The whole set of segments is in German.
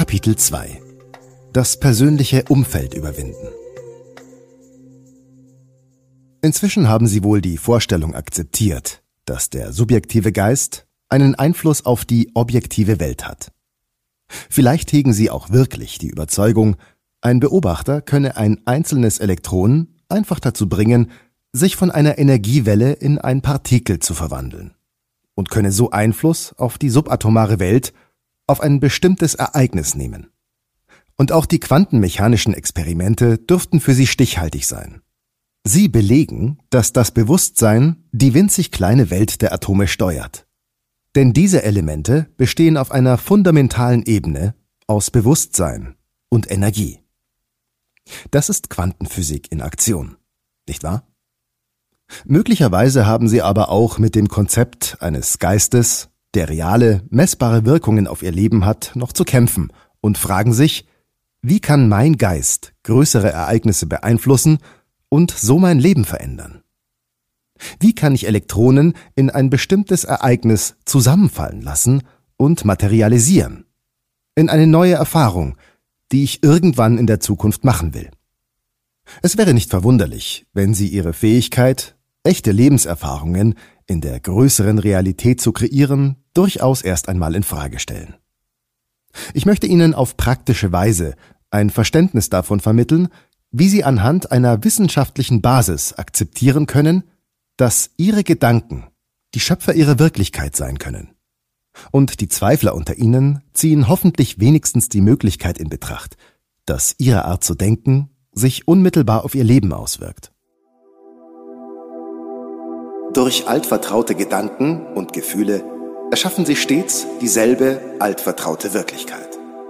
Kapitel 2 – Das persönliche Umfeld überwinden. Inzwischen haben Sie wohl die Vorstellung akzeptiert, dass der subjektive Geist einen Einfluss auf die objektive Welt hat. Vielleicht hegen Sie auch wirklich die Überzeugung, ein Beobachter könne ein einzelnes Elektron einfach dazu bringen, sich von einer Energiewelle in ein Partikel zu verwandeln und könne so Einfluss auf die subatomare Welt, auf ein bestimmtes Ereignis nehmen. Und auch die quantenmechanischen Experimente dürften für Sie stichhaltig sein. Sie belegen, dass das Bewusstsein die winzig kleine Welt der Atome steuert. Denn diese Elemente bestehen auf einer fundamentalen Ebene aus Bewusstsein und Energie. Das ist Quantenphysik in Aktion, nicht wahr? Möglicherweise haben Sie aber auch mit dem Konzept eines Geistes, der reale, messbare Wirkungen auf Ihr Leben hat, noch zu kämpfen und fragen sich, wie kann mein Geist größere Ereignisse beeinflussen und so mein Leben verändern? Wie kann ich Elektronen in ein bestimmtes Ereignis zusammenfallen lassen und materialisieren? In eine neue Erfahrung, die ich irgendwann in der Zukunft machen will. Es wäre nicht verwunderlich, wenn Sie Ihre Fähigkeit, echte Lebenserfahrungen in der größeren Realität zu kreieren, durchaus erst einmal in Frage stellen. Ich möchte Ihnen auf praktische Weise ein Verständnis davon vermitteln, wie Sie anhand einer wissenschaftlichen Basis akzeptieren können, dass Ihre Gedanken die Schöpfer Ihrer Wirklichkeit sein können. Und die Zweifler unter Ihnen ziehen hoffentlich wenigstens die Möglichkeit in Betracht, dass Ihre Art zu denken sich unmittelbar auf Ihr Leben auswirkt. Durch altvertraute Gedanken und Gefühle erschaffen Sie stets dieselbe altvertraute Wirklichkeit.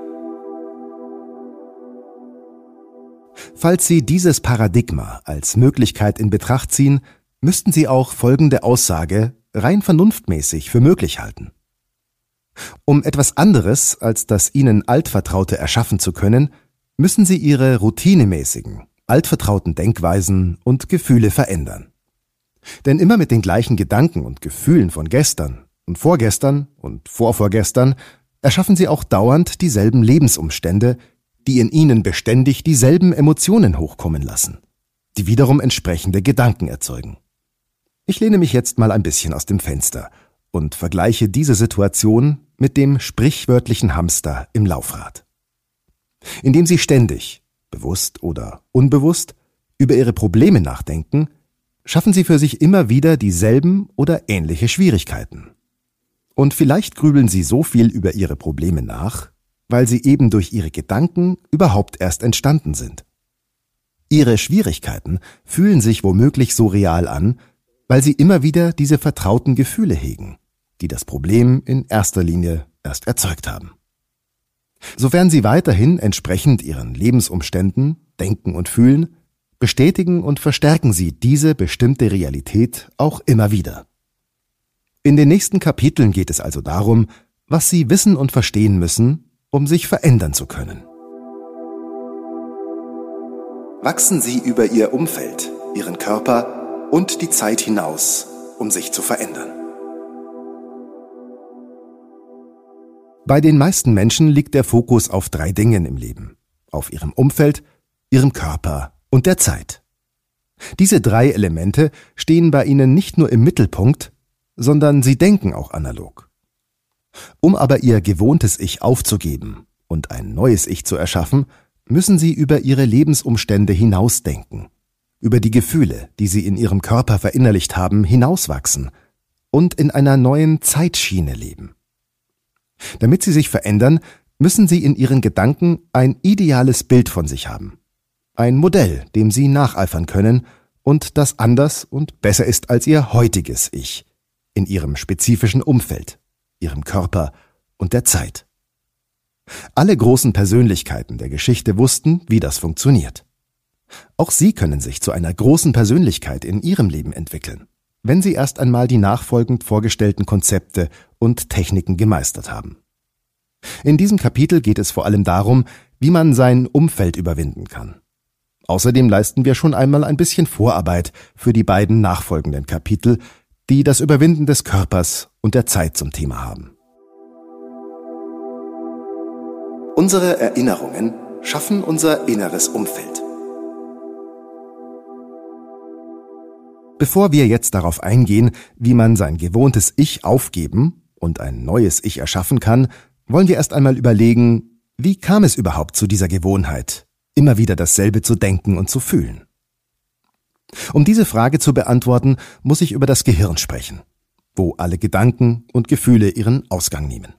Falls Sie dieses Paradigma als Möglichkeit in Betracht ziehen, müssten Sie auch folgende Aussage rein vernunftmäßig für möglich halten. Um etwas anderes als das Ihnen Altvertraute erschaffen zu können, müssen Sie Ihre routinemäßigen, altvertrauten Denkweisen und Gefühle verändern. Denn immer mit den gleichen Gedanken und Gefühlen von gestern und vorgestern und vorvorgestern erschaffen Sie auch dauernd dieselben Lebensumstände, die in Ihnen beständig dieselben Emotionen hochkommen lassen, die wiederum entsprechende Gedanken erzeugen. Ich lehne mich jetzt mal ein bisschen aus dem Fenster und vergleiche diese Situation mit dem sprichwörtlichen Hamster im Laufrad. Indem Sie ständig, bewusst oder unbewusst, über Ihre Probleme nachdenken, schaffen Sie für sich immer wieder dieselben oder ähnliche Schwierigkeiten. Und vielleicht grübeln Sie so viel über Ihre Probleme nach, weil sie eben durch Ihre Gedanken überhaupt erst entstanden sind. Ihre Schwierigkeiten fühlen sich womöglich so real an, weil Sie immer wieder diese vertrauten Gefühle hegen, die das Problem in erster Linie erst erzeugt haben. Sofern Sie weiterhin entsprechend Ihren Lebensumständen denken und fühlen, bestätigen und verstärken Sie diese bestimmte Realität auch immer wieder. In den nächsten Kapiteln geht es also darum, was Sie wissen und verstehen müssen, um sich verändern zu können. Wachsen Sie über Ihr Umfeld, Ihren Körper und die Zeit hinaus, um sich zu verändern. Bei den meisten Menschen liegt der Fokus auf 3 Dingen im Leben: auf ihrem Umfeld, ihrem Körper und der Zeit. Diese 3 Elemente stehen bei ihnen nicht nur im Mittelpunkt, sondern sie denken auch analog. Um aber ihr gewohntes Ich aufzugeben und ein neues Ich zu erschaffen, müssen sie über ihre Lebensumstände hinausdenken, über die Gefühle, die sie in ihrem Körper verinnerlicht haben, hinauswachsen und in einer neuen Zeitschiene leben. Damit sie sich verändern, müssen sie in ihren Gedanken ein ideales Bild von sich haben. Ein Modell, dem sie nacheifern können und das anders und besser ist als ihr heutiges Ich, in ihrem spezifischen Umfeld, ihrem Körper und der Zeit. Alle großen Persönlichkeiten der Geschichte wussten, wie das funktioniert. Auch Sie können sich zu einer großen Persönlichkeit in Ihrem Leben entwickeln, wenn Sie erst einmal die nachfolgend vorgestellten Konzepte und Techniken gemeistert haben. In diesem Kapitel geht es vor allem darum, wie man sein Umfeld überwinden kann. Außerdem leisten wir schon einmal ein bisschen Vorarbeit für die beiden nachfolgenden Kapitel, die das Überwinden des Körpers und der Zeit zum Thema haben. Unsere Erinnerungen schaffen unser inneres Umfeld. Bevor wir jetzt darauf eingehen, wie man sein gewohntes Ich aufgeben und ein neues Ich erschaffen kann, wollen wir erst einmal überlegen, wie kam es überhaupt zu dieser Gewohnheit, immer wieder dasselbe zu denken und zu fühlen? Um diese Frage zu beantworten, muss ich über das Gehirn sprechen, wo alle Gedanken und Gefühle ihren Ausgang nehmen.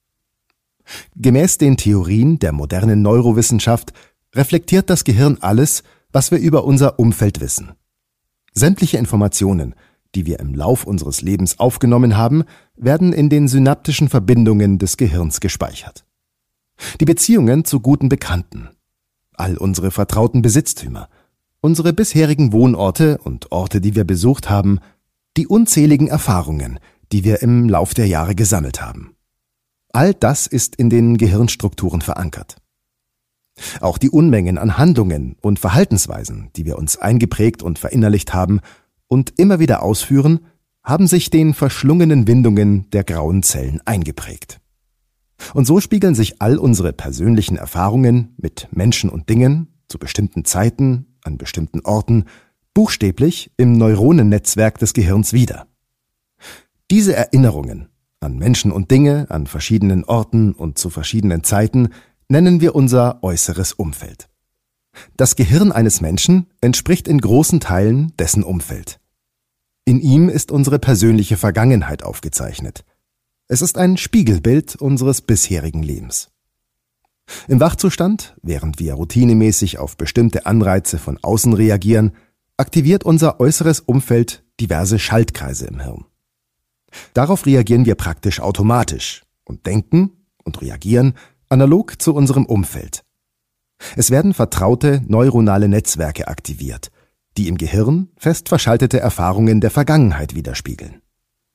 Gemäß den Theorien der modernen Neurowissenschaft reflektiert das Gehirn alles, was wir über unser Umfeld wissen. Sämtliche Informationen, die wir im Lauf unseres Lebens aufgenommen haben, werden in den synaptischen Verbindungen des Gehirns gespeichert. Die Beziehungen zu guten Bekannten, all unsere vertrauten Besitztümer, unsere bisherigen Wohnorte und Orte, die wir besucht haben, die unzähligen Erfahrungen, die wir im Lauf der Jahre gesammelt haben. All das ist in den Gehirnstrukturen verankert. Auch die Unmengen an Handlungen und Verhaltensweisen, die wir uns eingeprägt und verinnerlicht haben und immer wieder ausführen, haben sich den verschlungenen Windungen der grauen Zellen eingeprägt. Und so spiegeln sich all unsere persönlichen Erfahrungen mit Menschen und Dingen zu bestimmten Zeiten, an bestimmten Orten, buchstäblich im Neuronennetzwerk des Gehirns wider. Diese Erinnerungen an Menschen und Dinge, an verschiedenen Orten und zu verschiedenen Zeiten nennen wir unser äußeres Umfeld. Das Gehirn eines Menschen entspricht in großen Teilen dessen Umfeld. In ihm ist unsere persönliche Vergangenheit aufgezeichnet. Es ist ein Spiegelbild unseres bisherigen Lebens. Im Wachzustand, während wir routinemäßig auf bestimmte Anreize von außen reagieren, aktiviert unser äußeres Umfeld diverse Schaltkreise im Hirn. Darauf reagieren wir praktisch automatisch und denken und reagieren analog zu unserem Umfeld. Es werden vertraute neuronale Netzwerke aktiviert, die im Gehirn fest verschaltete Erfahrungen der Vergangenheit widerspiegeln.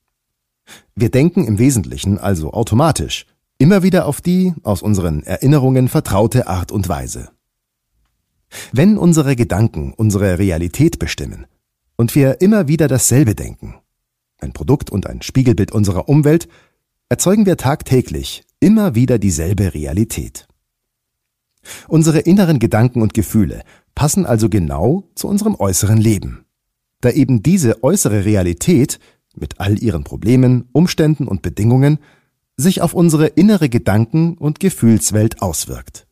Wir denken im Wesentlichen also automatisch immer wieder auf die aus unseren Erinnerungen vertraute Art und Weise. Wenn unsere Gedanken unsere Realität bestimmen und wir immer wieder dasselbe denken, ein Produkt und ein Spiegelbild unserer Umwelt, erzeugen wir tagtäglich immer wieder dieselbe Realität. Unsere inneren Gedanken und Gefühle passen also genau zu unserem äußeren Leben, da eben diese äußere Realität mit all ihren Problemen, Umständen und Bedingungen sich auf unsere innere Gedanken- und Gefühlswelt auswirkt.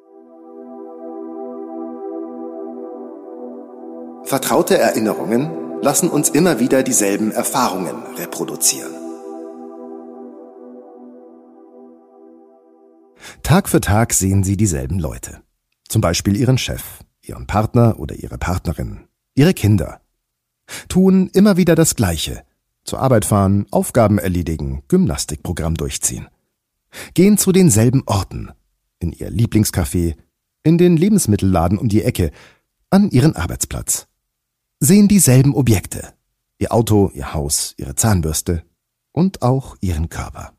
Vertraute Erinnerungen lassen uns immer wieder dieselben Erfahrungen reproduzieren. Tag für Tag sehen Sie dieselben Leute. Zum Beispiel Ihren Chef, Ihren Partner oder Ihre Partnerin, Ihre Kinder. Tun immer wieder das Gleiche. Zur Arbeit fahren, Aufgaben erledigen, Gymnastikprogramm durchziehen. Gehen zu denselben Orten. In Ihr Lieblingscafé, in den Lebensmittelladen um die Ecke, an Ihren Arbeitsplatz. Sehen dieselben Objekte. Ihr Auto, Ihr Haus, Ihre Zahnbürste und auch Ihren Körper.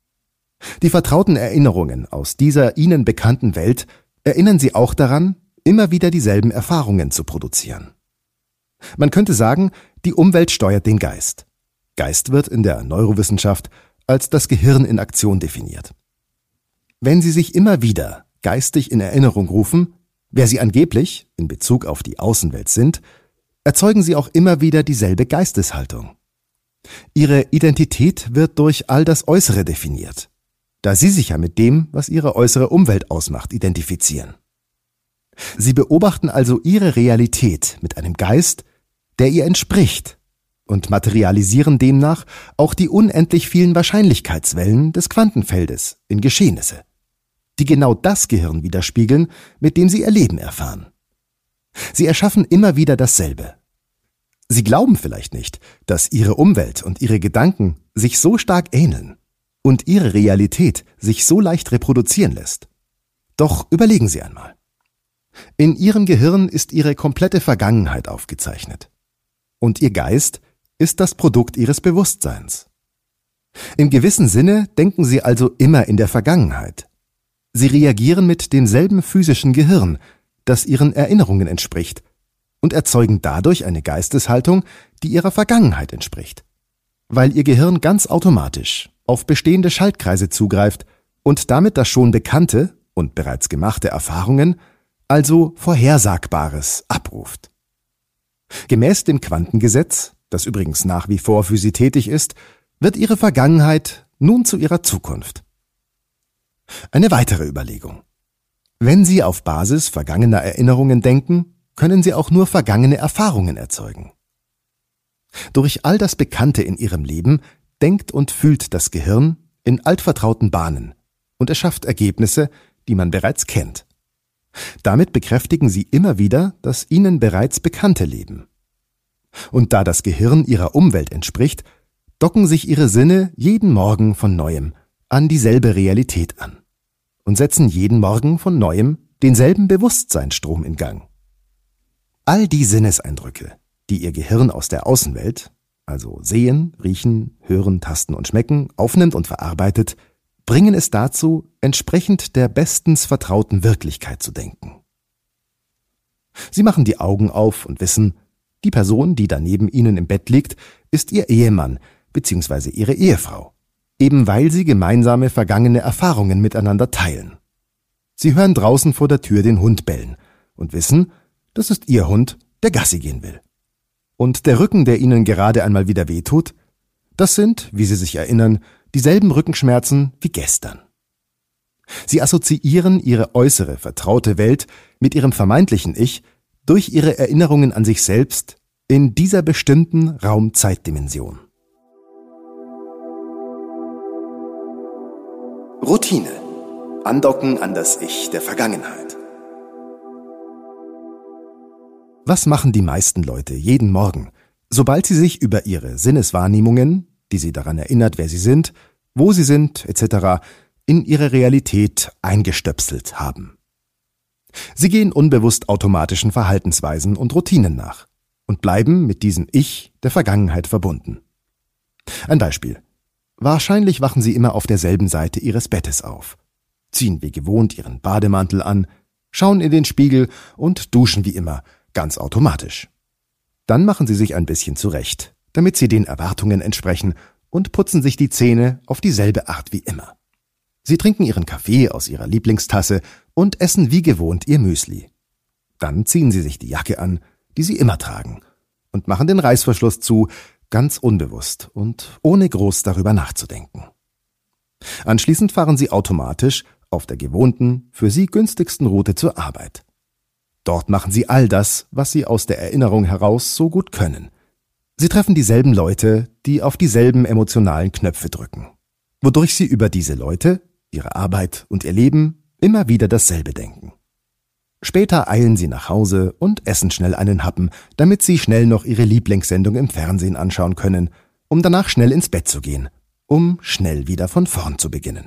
Die vertrauten Erinnerungen aus dieser Ihnen bekannten Welt erinnern Sie auch daran, immer wieder dieselben Erfahrungen zu produzieren. Man könnte sagen, die Umwelt steuert den Geist. Geist wird in der Neurowissenschaft als das Gehirn in Aktion definiert. Wenn Sie sich immer wieder geistig in Erinnerung rufen, wer Sie angeblich in Bezug auf die Außenwelt sind, erzeugen Sie auch immer wieder dieselbe Geisteshaltung. Ihre Identität wird durch all das Äußere definiert, da Sie sich ja mit dem, was Ihre äußere Umwelt ausmacht, identifizieren. Sie beobachten also Ihre Realität mit einem Geist, der ihr entspricht, und materialisieren demnach auch die unendlich vielen Wahrscheinlichkeitswellen des Quantenfeldes in Geschehnisse, die genau das Gehirn widerspiegeln, mit dem Sie Ihr Leben erfahren. Sie erschaffen immer wieder dasselbe. Sie glauben vielleicht nicht, dass Ihre Umwelt und Ihre Gedanken sich so stark ähneln und Ihre Realität sich so leicht reproduzieren lässt. Doch überlegen Sie einmal. In Ihrem Gehirn ist Ihre komplette Vergangenheit aufgezeichnet. Und Ihr Geist ist das Produkt Ihres Bewusstseins. Im gewissen Sinne denken Sie also immer in der Vergangenheit. Sie reagieren mit demselben physischen Gehirn, das Ihren Erinnerungen entspricht, und erzeugen dadurch eine Geisteshaltung, die Ihrer Vergangenheit entspricht, weil Ihr Gehirn ganz automatisch auf bestehende Schaltkreise zugreift und damit das schon Bekannte und bereits gemachte Erfahrungen, also Vorhersagbares, abruft. Gemäß dem Quantengesetz, das übrigens nach wie vor für sie tätig ist, wird ihre Vergangenheit nun zu ihrer Zukunft. Eine weitere Überlegung. Wenn Sie auf Basis vergangener Erinnerungen denken, können Sie auch nur vergangene Erfahrungen erzeugen. Durch all das Bekannte in Ihrem Leben denkt und fühlt das Gehirn in altvertrauten Bahnen und erschafft Ergebnisse, die man bereits kennt. Damit bekräftigen Sie immer wieder das Ihnen bereits bekannte Leben. Und da das Gehirn Ihrer Umwelt entspricht, docken sich Ihre Sinne jeden Morgen von Neuem an dieselbe Realität an und setzen jeden Morgen von Neuem denselben Bewusstseinsstrom in Gang. All die Sinneseindrücke, die Ihr Gehirn aus der Außenwelt, also sehen, riechen, hören, tasten und schmecken, aufnimmt und verarbeitet, bringen es dazu, entsprechend der bestens vertrauten Wirklichkeit zu denken. Sie machen die Augen auf und wissen, die Person, die da neben Ihnen im Bett liegt, ist Ihr Ehemann bzw. Ihre Ehefrau, eben weil Sie gemeinsame vergangene Erfahrungen miteinander teilen. Sie hören draußen vor der Tür den Hund bellen und wissen, das ist Ihr Hund, der Gassi gehen will. Und der Rücken, der Ihnen gerade einmal wieder wehtut, das sind, wie Sie sich erinnern, dieselben Rückenschmerzen wie gestern. Sie assoziieren Ihre äußere, vertraute Welt mit Ihrem vermeintlichen Ich durch Ihre Erinnerungen an sich selbst in dieser bestimmten Raum-Zeit-Dimension. Routine. Andocken an das Ich der Vergangenheit. Was machen die meisten Leute jeden Morgen, sobald sie sich über ihre Sinneswahrnehmungen, die sie daran erinnert, wer sie sind, wo sie sind, etc., in ihre Realität eingestöpselt haben? Sie gehen unbewusst automatischen Verhaltensweisen und Routinen nach und bleiben mit diesem Ich der Vergangenheit verbunden. Ein Beispiel. Wahrscheinlich wachen Sie immer auf derselben Seite Ihres Bettes auf, ziehen wie gewohnt Ihren Bademantel an, schauen in den Spiegel und duschen wie immer, ganz automatisch. Dann machen Sie sich ein bisschen zurecht, damit Sie den Erwartungen entsprechen und putzen sich die Zähne auf dieselbe Art wie immer. Sie trinken Ihren Kaffee aus Ihrer Lieblingstasse und essen wie gewohnt Ihr Müsli. Dann ziehen Sie sich die Jacke an, die Sie immer tragen, und machen den Reißverschluss zu, ganz unbewusst und ohne groß darüber nachzudenken. Anschließend fahren Sie automatisch auf der gewohnten, für Sie günstigsten Route zur Arbeit. Dort machen Sie all das, was Sie aus der Erinnerung heraus so gut können. Sie treffen dieselben Leute, die auf dieselben emotionalen Knöpfe drücken, wodurch Sie über diese Leute, Ihre Arbeit und Ihr Leben immer wieder dasselbe denken. Später eilen Sie nach Hause und essen schnell einen Happen, damit Sie schnell noch Ihre Lieblingssendung im Fernsehen anschauen können, um danach schnell ins Bett zu gehen, um schnell wieder von vorn zu beginnen.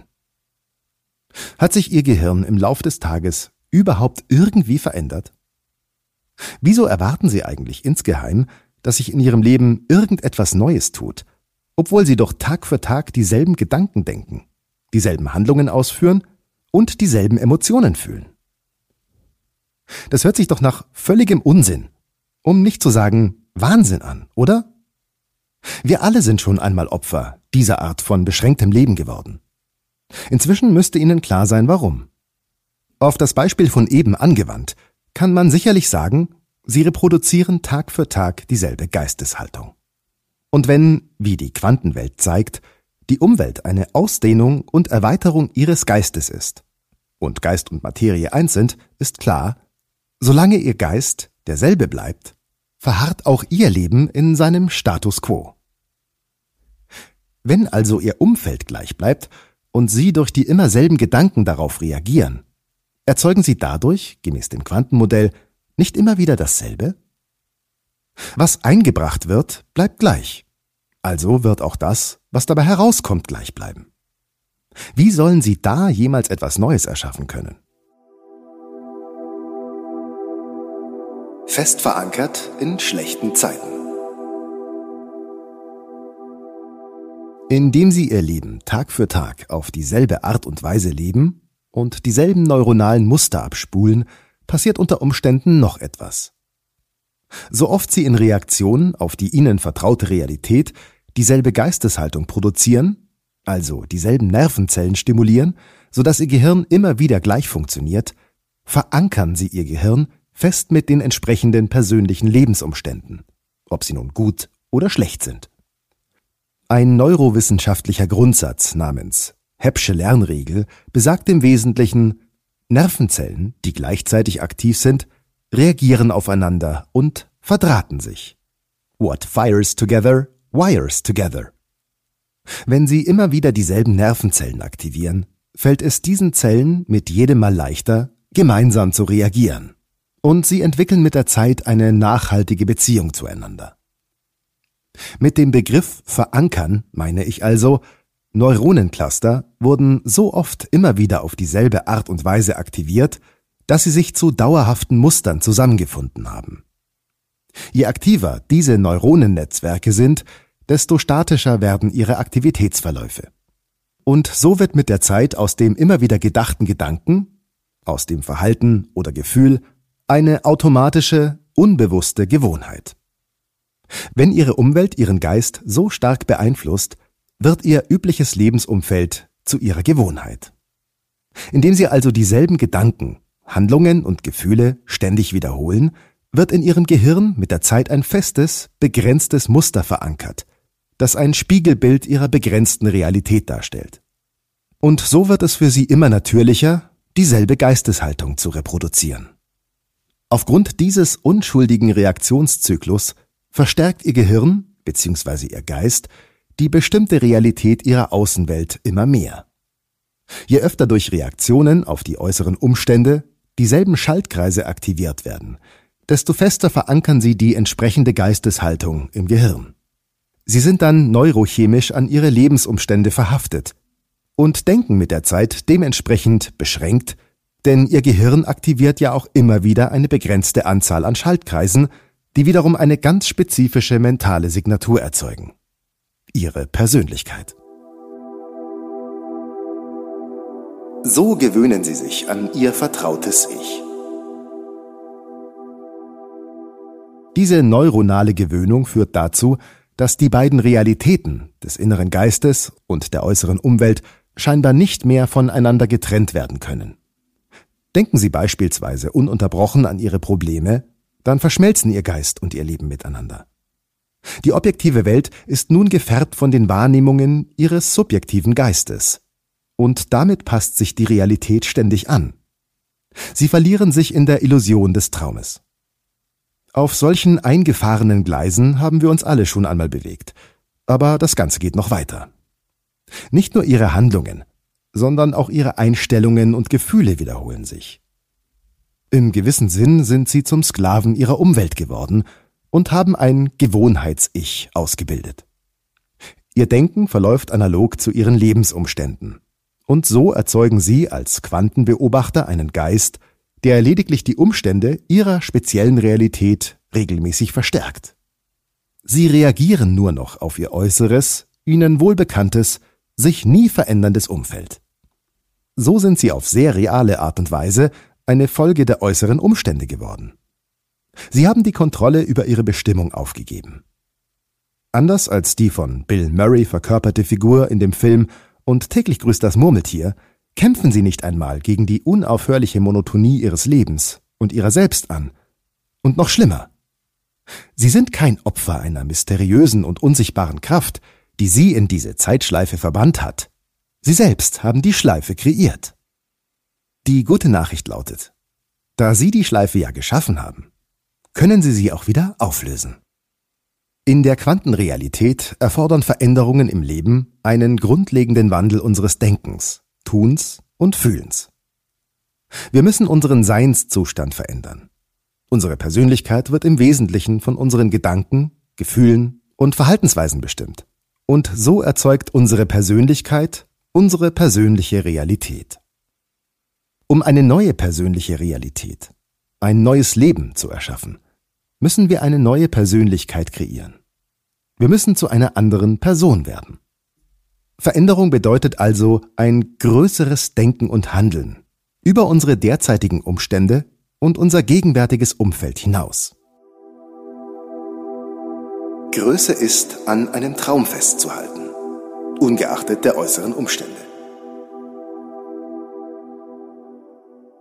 Hat sich Ihr Gehirn im Lauf des Tages überhaupt irgendwie verändert? Wieso erwarten Sie eigentlich insgeheim, dass sich in Ihrem Leben irgendetwas Neues tut, obwohl Sie doch Tag für Tag dieselben Gedanken denken, dieselben Handlungen ausführen und dieselben Emotionen fühlen? Das hört sich doch nach völligem Unsinn, um nicht zu sagen Wahnsinn an, oder? Wir alle sind schon einmal Opfer dieser Art von beschränktem Leben geworden. Inzwischen müsste Ihnen klar sein, warum. Auf das Beispiel von eben angewandt, kann man sicherlich sagen, Sie reproduzieren Tag für Tag dieselbe Geisteshaltung. Und wenn, wie die Quantenwelt zeigt, die Umwelt eine Ausdehnung und Erweiterung Ihres Geistes ist, und Geist und Materie eins sind, ist klar, solange Ihr Geist derselbe bleibt, verharrt auch Ihr Leben in seinem Status quo. Wenn also Ihr Umfeld gleich bleibt und Sie durch die immer selben Gedanken darauf reagieren, erzeugen Sie dadurch, gemäß dem Quantenmodell, nicht immer wieder dasselbe? Was eingebracht wird, bleibt gleich. Also wird auch das, was dabei herauskommt, gleich bleiben. Wie sollen Sie da jemals etwas Neues erschaffen können? Fest verankert in schlechten Zeiten. Indem Sie Ihr Leben Tag für Tag auf dieselbe Art und Weise leben und dieselben neuronalen Muster abspulen, passiert unter Umständen noch etwas. So oft Sie in Reaktion auf die Ihnen vertraute Realität dieselbe Geisteshaltung produzieren, also dieselben Nervenzellen stimulieren, sodass Ihr Gehirn immer wieder gleich funktioniert, verankern Sie Ihr Gehirn fest mit den entsprechenden persönlichen Lebensumständen, ob sie nun gut oder schlecht sind. Ein neurowissenschaftlicher Grundsatz namens Hepsche Lernregel besagt im Wesentlichen, Nervenzellen, die gleichzeitig aktiv sind, reagieren aufeinander und verdrahten sich. What fires together, wires together. Wenn Sie immer wieder dieselben Nervenzellen aktivieren, fällt es diesen Zellen mit jedem Mal leichter, gemeinsam zu reagieren. Und sie entwickeln mit der Zeit eine nachhaltige Beziehung zueinander. Mit dem Begriff verankern meine ich also, Neuronencluster wurden so oft immer wieder auf dieselbe Art und Weise aktiviert, dass sie sich zu dauerhaften Mustern zusammengefunden haben. Je aktiver diese Neuronennetzwerke sind, desto statischer werden ihre Aktivitätsverläufe. Und so wird mit der Zeit aus dem immer wieder gedachten Gedanken, aus dem Verhalten oder Gefühl, eine automatische, unbewusste Gewohnheit. Wenn Ihre Umwelt Ihren Geist so stark beeinflusst, wird Ihr übliches Lebensumfeld zu Ihrer Gewohnheit. Indem Sie also dieselben Gedanken, Handlungen und Gefühle ständig wiederholen, wird in Ihrem Gehirn mit der Zeit ein festes, begrenztes Muster verankert, das ein Spiegelbild Ihrer begrenzten Realität darstellt. Und so wird es für Sie immer natürlicher, dieselbe Geisteshaltung zu reproduzieren. Aufgrund dieses unschuldigen Reaktionszyklus verstärkt Ihr Gehirn bzw. Ihr Geist die bestimmte Realität Ihrer Außenwelt immer mehr. Je öfter durch Reaktionen auf die äußeren Umstände dieselben Schaltkreise aktiviert werden, desto fester verankern sie die entsprechende Geisteshaltung im Gehirn. Sie sind dann neurochemisch an ihre Lebensumstände verhaftet und denken mit der Zeit dementsprechend beschränkt, denn ihr Gehirn aktiviert ja auch immer wieder eine begrenzte Anzahl an Schaltkreisen, die wiederum eine ganz spezifische mentale Signatur erzeugen. Ihre Persönlichkeit. So gewöhnen Sie sich an Ihr vertrautes Ich. Diese neuronale Gewöhnung führt dazu, dass die beiden Realitäten des inneren Geistes und der äußeren Umwelt scheinbar nicht mehr voneinander getrennt werden können. Denken Sie beispielsweise ununterbrochen an Ihre Probleme, dann verschmelzen Ihr Geist und Ihr Leben miteinander. Die objektive Welt ist nun gefärbt von den Wahrnehmungen Ihres subjektiven Geistes. Und damit passt sich die Realität ständig an. Sie verlieren sich in der Illusion des Traumes. Auf solchen eingefahrenen Gleisen haben wir uns alle schon einmal bewegt. Aber das Ganze geht noch weiter. Nicht nur Ihre Handlungen, sondern auch Ihre Einstellungen und Gefühle wiederholen sich. Im gewissen Sinn sind Sie zum Sklaven Ihrer Umwelt geworden und haben ein Gewohnheits-Ich ausgebildet. Ihr Denken verläuft analog zu Ihren Lebensumständen. Und so erzeugen Sie als Quantenbeobachter einen Geist, der lediglich die Umstände Ihrer speziellen Realität regelmäßig verstärkt. Sie reagieren nur noch auf Ihr äußeres, Ihnen wohlbekanntes, sich nie veränderndes Umfeld. So sind Sie auf sehr reale Art und Weise eine Folge der äußeren Umstände geworden. Sie haben die Kontrolle über Ihre Bestimmung aufgegeben. Anders als die von Bill Murray verkörperte Figur in dem Film Und täglich grüßt das Murmeltier, kämpfen Sie nicht einmal gegen die unaufhörliche Monotonie Ihres Lebens und Ihrer selbst an. Und noch schlimmer. Sie sind kein Opfer einer mysteriösen und unsichtbaren Kraft, die Sie in diese Zeitschleife verbannt hat. Sie selbst haben die Schleife kreiert. Die gute Nachricht lautet, da Sie die Schleife ja geschaffen haben, können Sie sie auch wieder auflösen. In der Quantenrealität erfordern Veränderungen im Leben einen grundlegenden Wandel unseres Denkens, Tuns und Fühlens. Wir müssen unseren Seinszustand verändern. Unsere Persönlichkeit wird im Wesentlichen von unseren Gedanken, Gefühlen und Verhaltensweisen bestimmt. Und so erzeugt unsere Persönlichkeit unsere persönliche Realität. Um eine neue persönliche Realität, ein neues Leben zu erschaffen, müssen wir eine neue Persönlichkeit kreieren. Wir müssen zu einer anderen Person werden. Veränderung bedeutet also ein größeres Denken und Handeln über unsere derzeitigen Umstände und unser gegenwärtiges Umfeld hinaus. Größe ist, an einem Traum festzuhalten, ungeachtet der äußeren Umstände.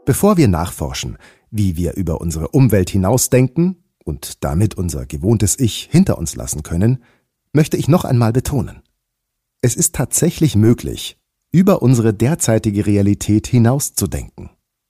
Bevor wir nachforschen, wie wir über unsere Umwelt hinausdenken und damit unser gewohntes Ich hinter uns lassen können, möchte ich noch einmal betonen: Es ist tatsächlich möglich, über unsere derzeitige Realität hinauszudenken.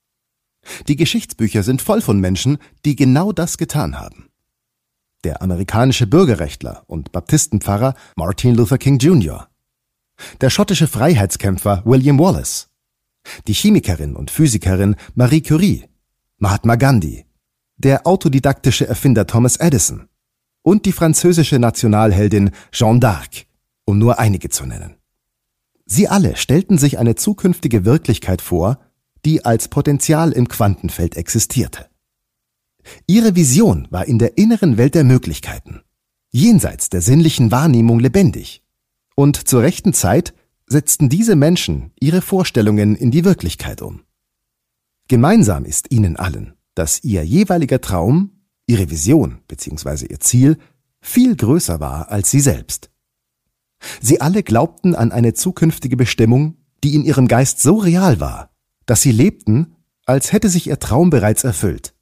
Die Geschichtsbücher sind voll von Menschen, die genau das getan haben. Der amerikanische Bürgerrechtler und Baptistenpfarrer Martin Luther King Jr., der schottische Freiheitskämpfer William Wallace, die Chemikerin und Physikerin Marie Curie, Mahatma Gandhi, der autodidaktische Erfinder Thomas Edison und die französische Nationalheldin Jeanne d'Arc, um nur einige zu nennen. Sie alle stellten sich eine zukünftige Wirklichkeit vor, die als Potenzial im Quantenfeld existierte. Ihre Vision war in der inneren Welt der Möglichkeiten, jenseits der sinnlichen Wahrnehmung lebendig. Und zur rechten Zeit setzten diese Menschen ihre Vorstellungen in die Wirklichkeit um. Gemeinsam ist ihnen allen, dass ihr jeweiliger Traum, ihre Vision bzw. ihr Ziel viel größer war als sie selbst. Sie alle glaubten an eine zukünftige Bestimmung, die in ihrem Geist so real war, dass sie lebten, als hätte sich ihr Traum bereits erfüllt.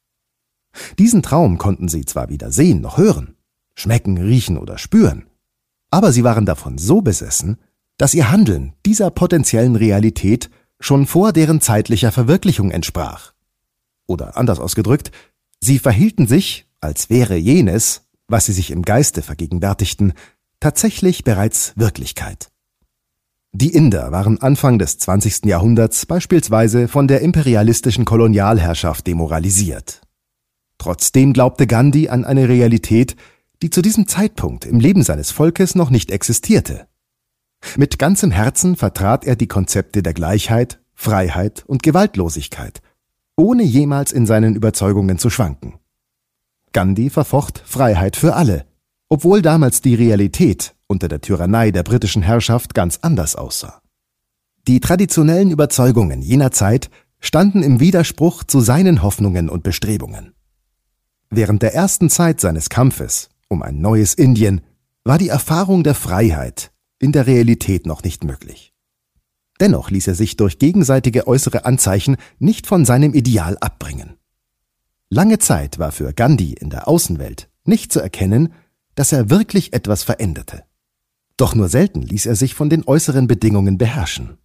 Diesen Traum konnten sie zwar weder sehen noch hören, schmecken, riechen oder spüren, aber sie waren davon so besessen, dass ihr Handeln dieser potenziellen Realität schon vor deren zeitlicher Verwirklichung entsprach. Oder anders ausgedrückt, sie verhielten sich, als wäre jenes, was sie sich im Geiste vergegenwärtigten, tatsächlich bereits Wirklichkeit. Die Inder waren Anfang des 20. Jahrhunderts beispielsweise von der imperialistischen Kolonialherrschaft demoralisiert. Trotzdem glaubte Gandhi an eine Realität, die zu diesem Zeitpunkt im Leben seines Volkes noch nicht existierte. Mit ganzem Herzen vertrat er die Konzepte der Gleichheit, Freiheit und Gewaltlosigkeit, ohne jemals in seinen Überzeugungen zu schwanken. Gandhi verfocht Freiheit für alle, obwohl damals die Realität unter der Tyrannei der britischen Herrschaft ganz anders aussah. Die traditionellen Überzeugungen jener Zeit standen im Widerspruch zu seinen Hoffnungen und Bestrebungen. Während der ersten Zeit seines Kampfes um ein neues Indien war die Erfahrung der Freiheit in der Realität noch nicht möglich. Dennoch ließ er sich durch gegenseitige äußere Anzeichen nicht von seinem Ideal abbringen. Lange Zeit war für Gandhi in der Außenwelt nicht zu erkennen, dass er wirklich etwas veränderte. Doch nur selten ließ er sich von den äußeren Bedingungen beherrschen.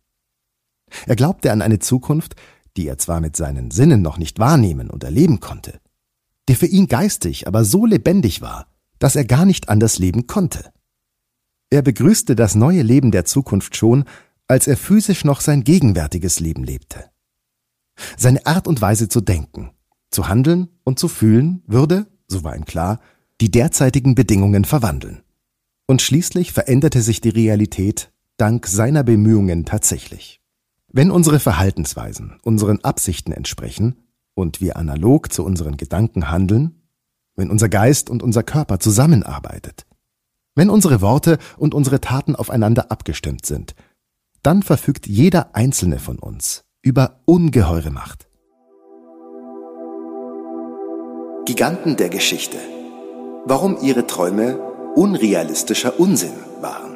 Er glaubte an eine Zukunft, die er zwar mit seinen Sinnen noch nicht wahrnehmen und erleben konnte, die für ihn geistig aber so lebendig war, dass er gar nicht anders leben konnte. Er begrüßte das neue Leben der Zukunft schon, als er physisch noch sein gegenwärtiges Leben lebte. Seine Art und Weise zu denken, zu handeln und zu fühlen würde, so war ihm klar, die derzeitigen Bedingungen verwandeln. Und schließlich veränderte sich die Realität dank seiner Bemühungen tatsächlich. Wenn unsere Verhaltensweisen unseren Absichten entsprechen und wir analog zu unseren Gedanken handeln, wenn unser Geist und unser Körper zusammenarbeitet, wenn unsere Worte und unsere Taten aufeinander abgestimmt sind, dann verfügt jeder einzelne von uns über ungeheure Macht. Giganten der Geschichte. Warum ihre Träume unrealistischer Unsinn waren.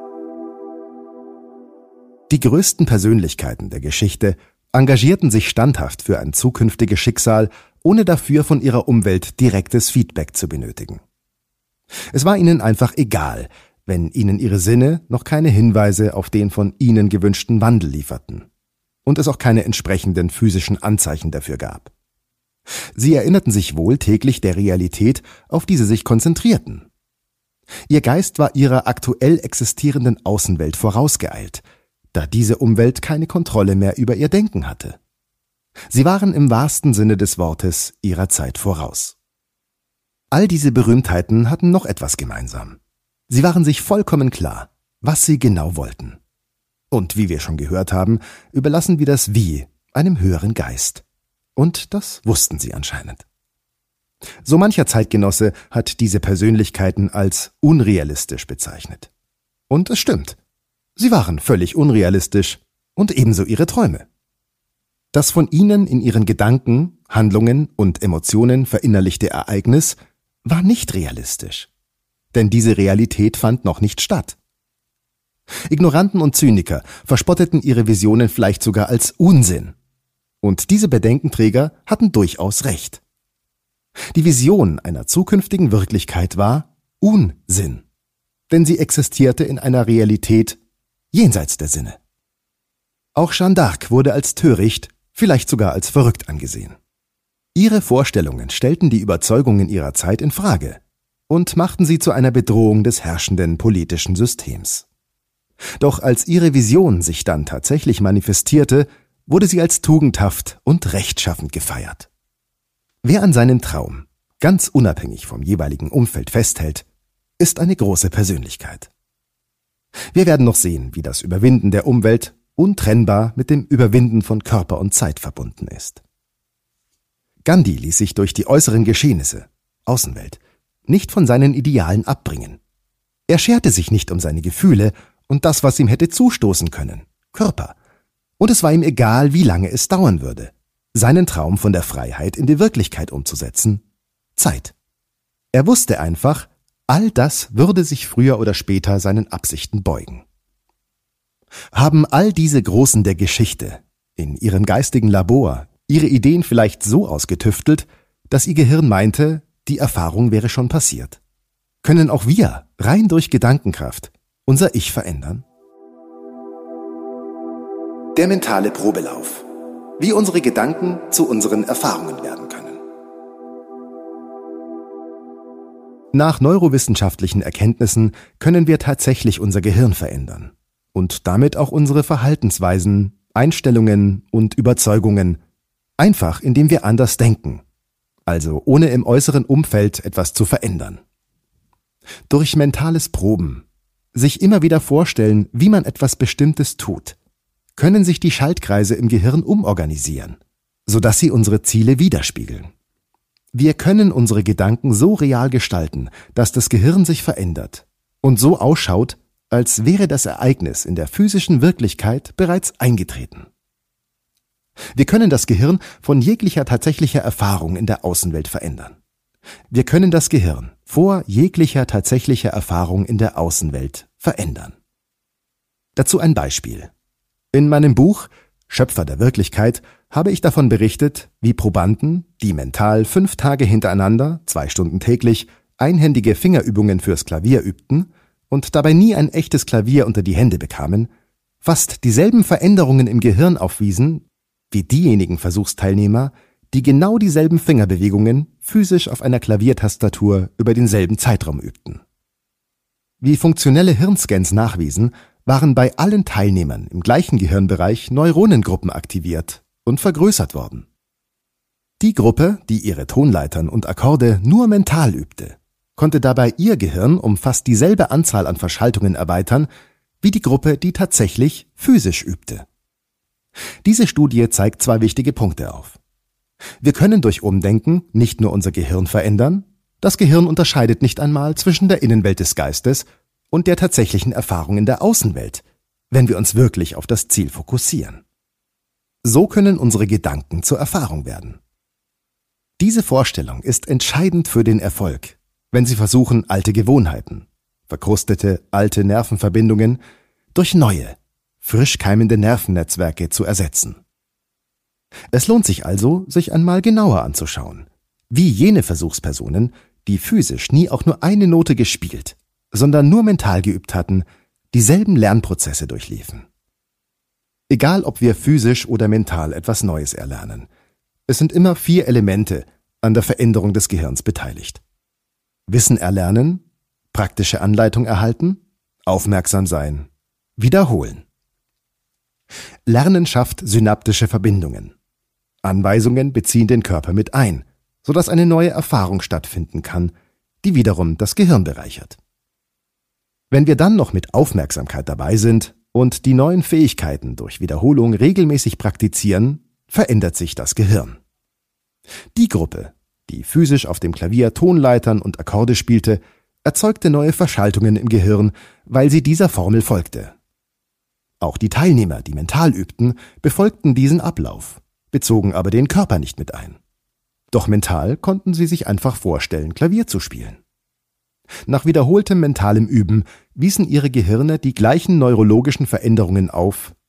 Die größten Persönlichkeiten der Geschichte engagierten sich standhaft für ein zukünftiges Schicksal, ohne dafür von ihrer Umwelt direktes Feedback zu benötigen. Es war ihnen einfach egal, wenn ihnen ihre Sinne noch keine Hinweise auf den von ihnen gewünschten Wandel lieferten und es auch keine entsprechenden physischen Anzeichen dafür gab. Sie erinnerten sich wohl täglich der Realität, auf die sie sich konzentrierten. Ihr Geist war ihrer aktuell existierenden Außenwelt vorausgeeilt, da diese Umwelt keine Kontrolle mehr über ihr Denken hatte. Sie waren im wahrsten Sinne des Wortes ihrer Zeit voraus. All diese Berühmtheiten hatten noch etwas gemeinsam. Sie waren sich vollkommen klar, was sie genau wollten. Und wie wir schon gehört haben, überlassen wir das Wie einem höheren Geist. Und das wussten sie anscheinend. So mancher Zeitgenosse hat diese Persönlichkeiten als unrealistisch bezeichnet. Und es stimmt. Sie waren völlig unrealistisch und ebenso ihre Träume. Das von ihnen in ihren Gedanken, Handlungen und Emotionen verinnerlichte Ereignis war nicht realistisch. Denn diese Realität fand noch nicht statt. Ignoranten und Zyniker verspotteten ihre Visionen vielleicht sogar als Unsinn. Und diese Bedenkenträger hatten durchaus recht. Die Vision einer zukünftigen Wirklichkeit war Unsinn, denn sie existierte in einer Realität jenseits der Sinne. Auch Jeanne d'Arc wurde als töricht, vielleicht sogar als verrückt angesehen. Ihre Vorstellungen stellten die Überzeugungen ihrer Zeit in Frage und machten sie zu einer Bedrohung des herrschenden politischen Systems. Doch als ihre Vision sich dann tatsächlich manifestierte, wurde sie als tugendhaft und rechtschaffend gefeiert. Wer an seinem Traum, ganz unabhängig vom jeweiligen Umfeld festhält, ist eine große Persönlichkeit. Wir werden noch sehen, wie das Überwinden der Umwelt untrennbar mit dem Überwinden von Körper und Zeit verbunden ist. Gandhi ließ sich durch die äußeren Geschehnisse, Außenwelt, nicht von seinen Idealen abbringen. Er scherte sich nicht um seine Gefühle und das, was ihm hätte zustoßen können, Körper. Und es war ihm egal, wie lange es dauern würde, seinen Traum von der Freiheit in die Wirklichkeit umzusetzen, Zeit. Er wusste einfach, all das würde sich früher oder später seinen Absichten beugen. Haben all diese Großen der Geschichte in ihrem geistigen Labor ihre Ideen vielleicht so ausgetüftelt, dass ihr Gehirn meinte, die Erfahrung wäre schon passiert? Können auch wir, rein durch Gedankenkraft, unser Ich verändern? Der mentale Probelauf. Wie unsere Gedanken zu unseren Erfahrungen werden können. Nach neurowissenschaftlichen Erkenntnissen können wir tatsächlich unser Gehirn verändern und damit auch unsere Verhaltensweisen, Einstellungen und Überzeugungen, einfach indem wir anders denken, also ohne im äußeren Umfeld etwas zu verändern. Durch mentales Proben, sich immer wieder vorstellen, wie man etwas Bestimmtes tut, können sich die Schaltkreise im Gehirn umorganisieren, sodass sie unsere Ziele widerspiegeln. Wir können unsere Gedanken so real gestalten, dass das Gehirn sich verändert und so ausschaut, als wäre das Ereignis in der physischen Wirklichkeit bereits eingetreten. Wir können das Gehirn von jeglicher tatsächlicher Erfahrung in der Außenwelt verändern. Wir können das Gehirn vor jeglicher tatsächlicher Erfahrung in der Außenwelt verändern. Dazu ein Beispiel. In meinem Buch Schöpfer der Wirklichkeit habe ich davon berichtet, wie Probanden, die mental 5 Tage hintereinander, 2 Stunden täglich, einhändige Fingerübungen fürs Klavier übten und dabei nie ein echtes Klavier unter die Hände bekamen, fast dieselben Veränderungen im Gehirn aufwiesen wie diejenigen Versuchsteilnehmer, die genau dieselben Fingerbewegungen physisch auf einer Klaviertastatur über denselben Zeitraum übten. Wie funktionelle Hirnscans nachwiesen, waren bei allen Teilnehmern im gleichen Gehirnbereich Neuronengruppen aktiviert und vergrößert worden. Die Gruppe, die ihre Tonleitern und Akkorde nur mental übte, konnte dabei ihr Gehirn um fast dieselbe Anzahl an Verschaltungen erweitern, wie die Gruppe, die tatsächlich physisch übte. Diese Studie zeigt 2 wichtige Punkte auf. Wir können durch Umdenken nicht nur unser Gehirn verändern, das Gehirn unterscheidet nicht einmal zwischen der Innenwelt des Geistes und der tatsächlichen Erfahrung in der Außenwelt, wenn wir uns wirklich auf das Ziel fokussieren. So können unsere Gedanken zur Erfahrung werden. Diese Vorstellung ist entscheidend für den Erfolg, wenn Sie versuchen, alte Gewohnheiten, verkrustete alte Nervenverbindungen durch neue, frisch keimende Nervennetzwerke zu ersetzen. Es lohnt sich also, sich einmal genauer anzuschauen, wie jene Versuchspersonen, die physisch nie auch nur eine Note gespielt, sondern nur mental geübt hatten, dieselben Lernprozesse durchliefen. Egal, ob wir physisch oder mental etwas Neues erlernen, es sind immer 4 Elemente an der Veränderung des Gehirns beteiligt. Wissen erlernen, praktische Anleitung erhalten, aufmerksam sein, wiederholen. Lernen schafft synaptische Verbindungen. Anweisungen beziehen den Körper mit ein, sodass eine neue Erfahrung stattfinden kann, die wiederum das Gehirn bereichert. Wenn wir dann noch mit Aufmerksamkeit dabei sind und die neuen Fähigkeiten durch Wiederholung regelmäßig praktizieren, verändert sich das Gehirn. Die Gruppe, die physisch auf dem Klavier Tonleitern und Akkorde spielte, erzeugte neue Verschaltungen im Gehirn, weil sie dieser Formel folgte. Auch die Teilnehmer, die mental übten, befolgten diesen Ablauf, bezogen aber den Körper nicht mit ein. Doch mental konnten sie sich einfach vorstellen, Klavier zu spielen. Nach wiederholtem mentalem Üben wiesen ihre Gehirne die gleichen neurologischen Veränderungen auf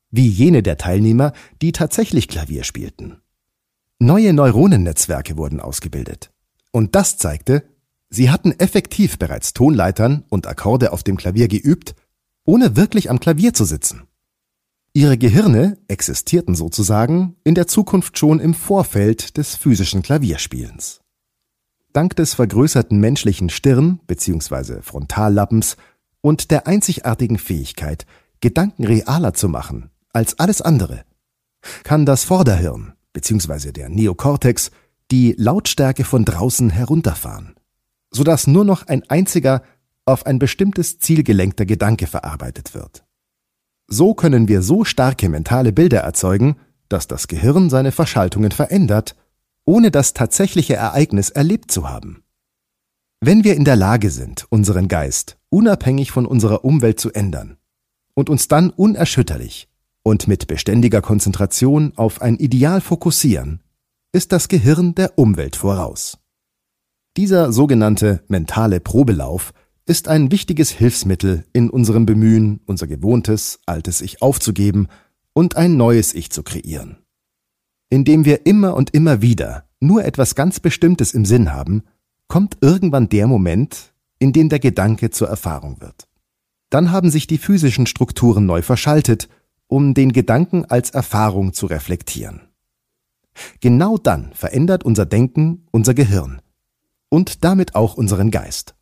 wie jene der Teilnehmer, die tatsächlich Klavier spielten. Neue Neuronennetzwerke wurden ausgebildet. Und das zeigte, sie hatten effektiv bereits Tonleitern und Akkorde auf dem Klavier geübt, ohne wirklich am Klavier zu sitzen. Ihre Gehirne existierten sozusagen in der Zukunft schon im Vorfeld des physischen Klavierspielens. Dank des vergrößerten menschlichen Stirn- bzw. Frontallappens und der einzigartigen Fähigkeit, Gedanken realer zu machen als alles andere, kann das Vorderhirn bzw. der Neokortex die Lautstärke von draußen herunterfahren, sodass nur noch ein einziger, auf ein bestimmtes Ziel gelenkter Gedanke verarbeitet wird. So können wir so starke mentale Bilder erzeugen, dass das Gehirn seine Verschaltungen verändert, ohne das tatsächliche Ereignis erlebt zu haben. Wenn wir in der Lage sind, unseren Geist unabhängig von unserer Umwelt zu ändern und uns dann unerschütterlich und mit beständiger Konzentration auf ein Ideal fokussieren, ist das Gehirn der Umwelt voraus. Dieser sogenannte mentale Probelauf ist ein wichtiges Hilfsmittel in unserem Bemühen, unser gewohntes, altes Ich aufzugeben und ein neues Ich zu kreieren. Indem wir immer und immer wieder nur etwas ganz Bestimmtes im Sinn haben, kommt irgendwann der Moment, in dem der Gedanke zur Erfahrung wird. Dann haben sich die physischen Strukturen neu verschaltet, um den Gedanken als Erfahrung zu reflektieren. Genau dann verändert unser Denken unser Gehirn und damit auch unseren Geist.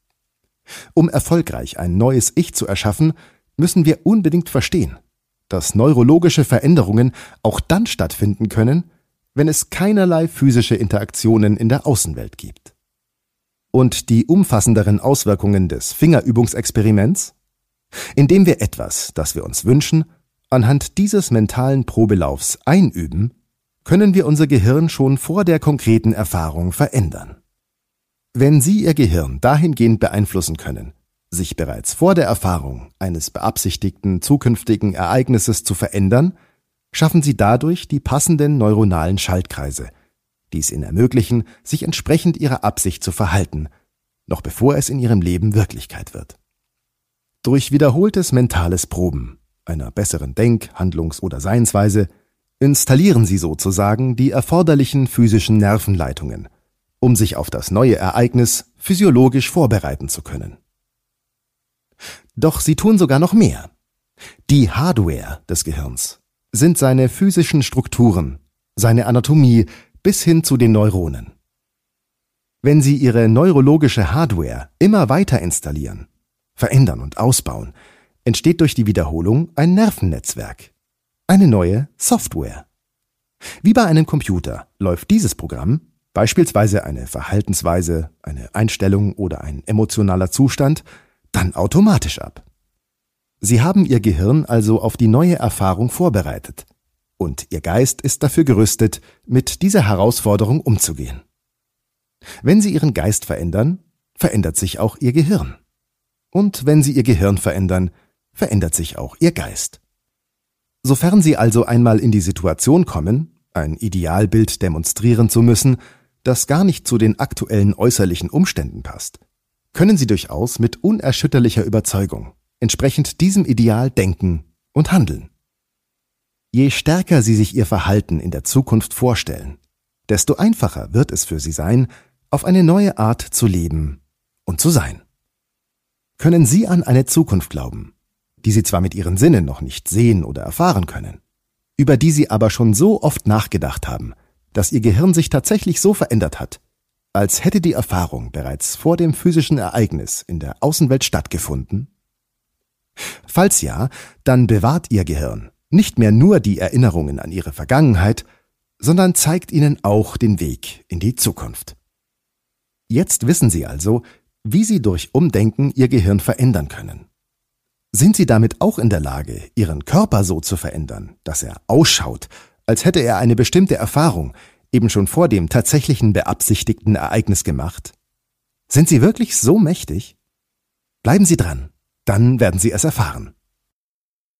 Um erfolgreich ein neues Ich zu erschaffen, müssen wir unbedingt verstehen, dass neurologische Veränderungen auch dann stattfinden können, wenn es keinerlei physische Interaktionen in der Außenwelt gibt. Und die umfassenderen Auswirkungen des Fingerübungsexperiments? Indem wir etwas, das wir uns wünschen, anhand dieses mentalen Probelaufs einüben, können wir unser Gehirn schon vor der konkreten Erfahrung verändern. Wenn Sie Ihr Gehirn dahingehend beeinflussen können, sich bereits vor der Erfahrung eines beabsichtigten zukünftigen Ereignisses zu verändern, schaffen Sie dadurch die passenden neuronalen Schaltkreise, die es Ihnen ermöglichen, sich entsprechend Ihrer Absicht zu verhalten, noch bevor es in Ihrem Leben Wirklichkeit wird. Durch wiederholtes mentales Proben einer besseren Denk-, Handlungs- oder Seinsweise installieren Sie sozusagen die erforderlichen physischen Nervenleitungen, um sich auf das neue Ereignis physiologisch vorbereiten zu können. Doch sie tun sogar noch mehr. Die Hardware des Gehirns sind seine physischen Strukturen, seine Anatomie bis hin zu den Neuronen. Wenn Sie Ihre neurologische Hardware immer weiter installieren, verändern und ausbauen, entsteht durch die Wiederholung ein Nervennetzwerk, eine neue Software. Wie bei einem Computer läuft dieses Programm, beispielsweise eine Verhaltensweise, eine Einstellung oder ein emotionaler Zustand, dann automatisch ab. Sie haben Ihr Gehirn also auf die neue Erfahrung vorbereitet und Ihr Geist ist dafür gerüstet, mit dieser Herausforderung umzugehen. Wenn Sie Ihren Geist verändern, verändert sich auch Ihr Gehirn. Und wenn Sie Ihr Gehirn verändern, verändert sich auch Ihr Geist. Sofern Sie also einmal in die Situation kommen, ein Idealbild demonstrieren zu müssen, das gar nicht zu den aktuellen äußerlichen Umständen passt, können Sie durchaus mit unerschütterlicher Überzeugung entsprechend diesem Ideal denken und handeln. Je stärker Sie sich Ihr Verhalten in der Zukunft vorstellen, desto einfacher wird es für Sie sein, auf eine neue Art zu leben und zu sein. Können Sie an eine Zukunft glauben, die Sie zwar mit Ihren Sinnen noch nicht sehen oder erfahren können, über die Sie aber schon so oft nachgedacht haben, dass Ihr Gehirn sich tatsächlich so verändert hat, als hätte die Erfahrung bereits vor dem physischen Ereignis in der Außenwelt stattgefunden? Falls ja, dann bewahrt Ihr Gehirn nicht mehr nur die Erinnerungen an Ihre Vergangenheit, sondern zeigt Ihnen auch den Weg in die Zukunft. Jetzt wissen Sie also, wie Sie durch Umdenken Ihr Gehirn verändern können. Sind Sie damit auch in der Lage, Ihren Körper so zu verändern, dass er ausschaut, als hätte er eine bestimmte Erfahrung eben schon vor dem tatsächlichen beabsichtigten Ereignis gemacht? Sind Sie wirklich so mächtig? Bleiben Sie dran, dann werden Sie es erfahren.